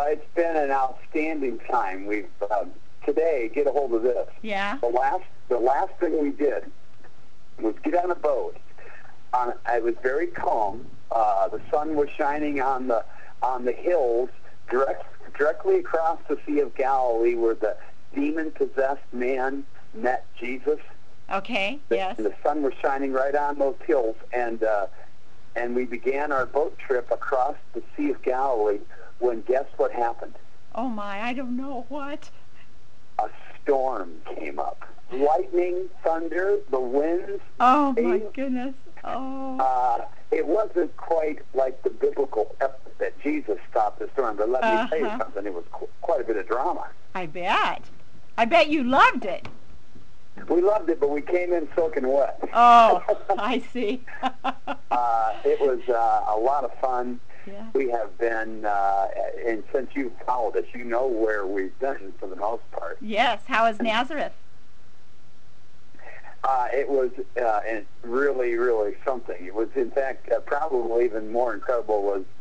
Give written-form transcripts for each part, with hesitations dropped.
It's been an outstanding time. We've today, get a hold of this. Yeah. The last thing we did was get on a boat. It was very calm. The sun was shining on the hills directly across the Sea of Galilee, where the demon-possessed man met Jesus. Okay. Yes. And the sun was shining right on those hills, and we began our boat trip across the Sea of Galilee. When guess what happened? Oh my! I don't know what. A storm came up. Lightning, thunder, the winds. Oh my goodness! Oh. It wasn't quite like the biblical epic that Jesus stopped the storm, but let me tell you something. It was quite a bit of drama. I bet. I bet you loved it. We loved it, but we came in soaking wet. Oh, I see. It was a lot of fun. Yeah. We have been, and since you've followed us, you know where we've been for the most part. Yes. How is Nazareth? It was really, really something. It was, in fact, probably even more incredible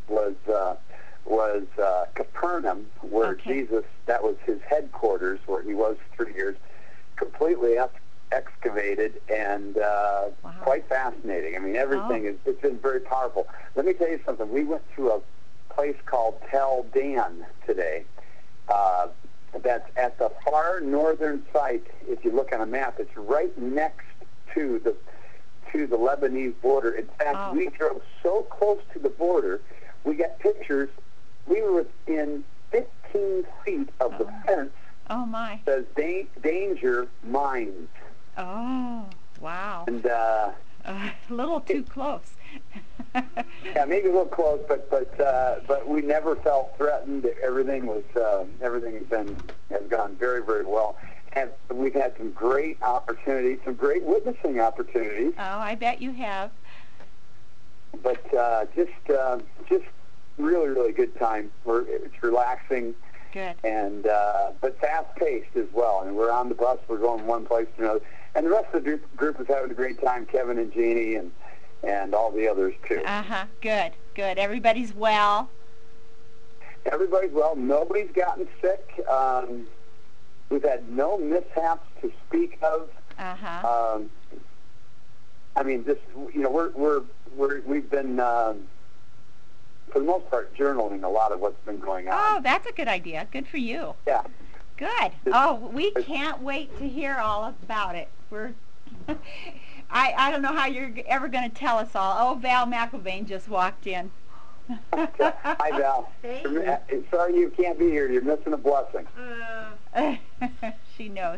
was Capernaum, where Jesus, that was his headquarters, where he was 3 years, completely excavated and quite fascinating. I mean, everything it's been very powerful. Let me tell you something. We went to a place called Tel Dan today. That's at the far northern site. If you look on a map, it's right next to the Lebanese border. In fact, we drove so close to the border, we got pictures. We were within 15 feet of the fence. Oh my! Says danger mines. Oh wow! And a little too close. Yeah, maybe a little close, but we never felt threatened. Everything has gone very, very well, and we've had some great opportunities, some great witnessing opportunities. Oh, I bet you have. But just really, really good time. It's relaxing. Good. And but fast-paced as well. I mean, we're on the bus. We're going one place to another, and the rest of the group is having a great time. Kevin and Jeannie and all the others too. Good. Everybody's well. Everybody's well. Nobody's gotten sick. We've had no mishaps to speak of. I mean, just we've been for the most part journaling a lot of what's been going on. Oh, that's a good idea. Good for you. Yeah. Good. We can't wait to hear all about it. We're I don't know how you're ever going to tell us all. Oh, Val McIlvaine just walked in. Hi, Val. Sorry you can't be here. You're missing a blessing. She knows.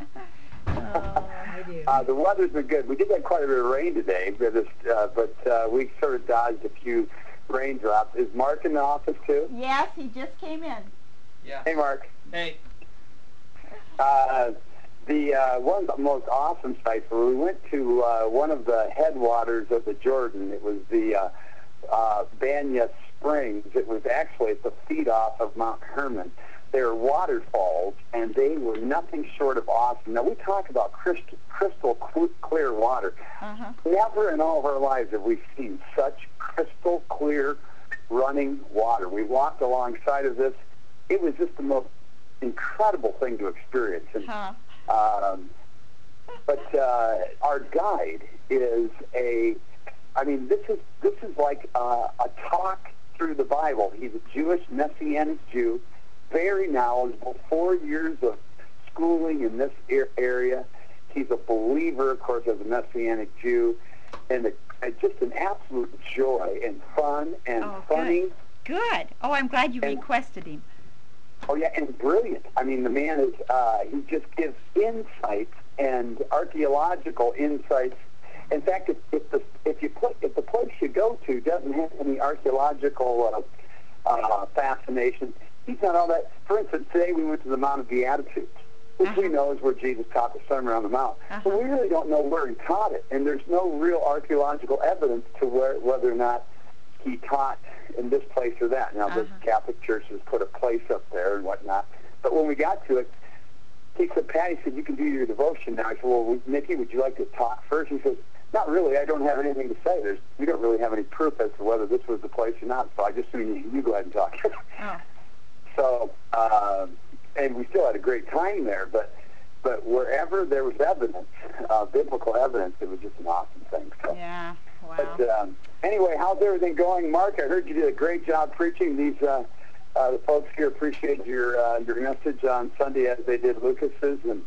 I do. The weather's been good. We did have quite a bit of rain today, but we sort of dodged a few raindrops. Is Mark in the office too? Yes, he just came in. Yeah. Hey, Mark. Hey. One of the most awesome sites where we went to one of the headwaters of the Jordan. It was the Banya Springs. It was actually at the feed-off of Mount Hermon. They were waterfalls, and they were nothing short of awesome. Now, we talk about crystal clear water. Never in all of our lives have we seen such crystal clear running water. We walked alongside of this. It was just the most incredible thing to experience. And, but our guide is this is like a talk through the Bible. He's a Jewish Messianic Jew, very knowledgeable, 4 years of schooling in this area. He's a believer, of course, as a Messianic Jew, and just an absolute joy and fun and funny. Good. Oh, I'm glad you requested him. Oh, yeah, and brilliant. I mean, the man is, he just gives insights and archaeological insights. In fact, if the place you go to doesn't have any archaeological fascination, he's not all that. For instance, today we went to the Mount of Beatitudes, which we know is where Jesus taught the Sermon on the Mount. But we really don't know where he taught it, and there's no real archaeological evidence to whether or not he taught in this place or that. Now, the Catholic Church has put a place up there and whatnot. But when we got to it, Patty said, you can do your devotion now. I said, well, Nikki, would you like to talk first? He says, not really. I don't have anything to say. We don't really have any proof as to whether this was the place or not, so I just assume you go ahead and talk. and we still had a great time there, but wherever there was evidence, biblical evidence, it was just an awesome thing. So. Yeah, wow. But anyway, how's everything going, Mark? I heard you did a great job preaching. These the folks here appreciate your message on Sunday as they did Lucas's. And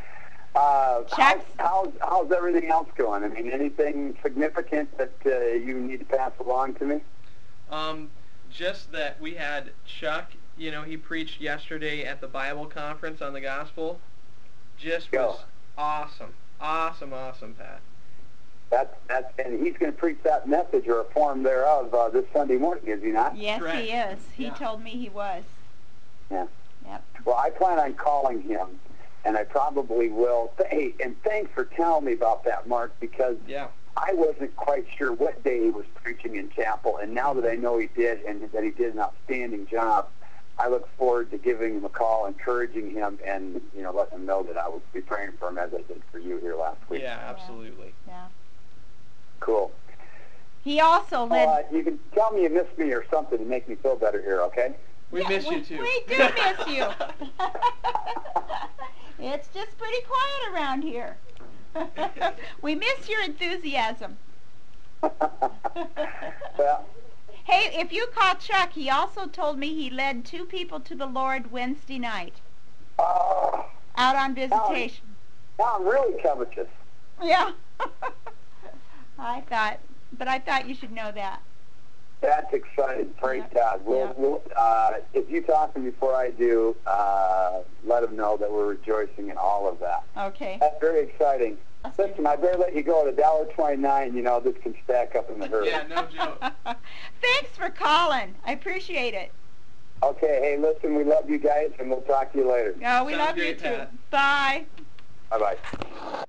how's everything else going? I mean, anything significant that you need to pass along to me? Just that we had Chuck. You know, he preached yesterday at the Bible conference on the gospel. Just was awesome, Pat. That's and he's going to preach that message or a form thereof this Sunday morning, is he not? Yes, Correct. he is. He told me he was. Yeah. Yep. Well, I plan on calling him, and I probably will. Hey, and thanks for telling me about that, Mark, because I wasn't quite sure what day he was preaching in chapel, and now that I know he did, and that he did an outstanding job, I look forward to giving him a call, encouraging him, and letting him know that I will be praying for him as I did for you here last week. Yeah, absolutely. Yeah. Cool. He also led. You can tell me you miss me or something to make me feel better here, okay? We miss you too. We do miss you. It's just pretty quiet around here. We miss your enthusiasm. Well. Hey, if you call Chuck, he also told me he led 2 people to the Lord Wednesday night. Out on visitation. Now I'm really covetous. Yeah. I thought you should know that. That's exciting. Praise God. We'll, if you talk to him before I do, let him know that we're rejoicing in all of that. Okay. That's very exciting. Listen, I better let you go at $1.29. This can stack up in the hurry. Yeah, no joke. Thanks for calling. I appreciate it. Okay. Hey, listen, we love you guys, and we'll talk to you later. Oh, we Sounds love you great, too. Pat. Bye. Bye-bye.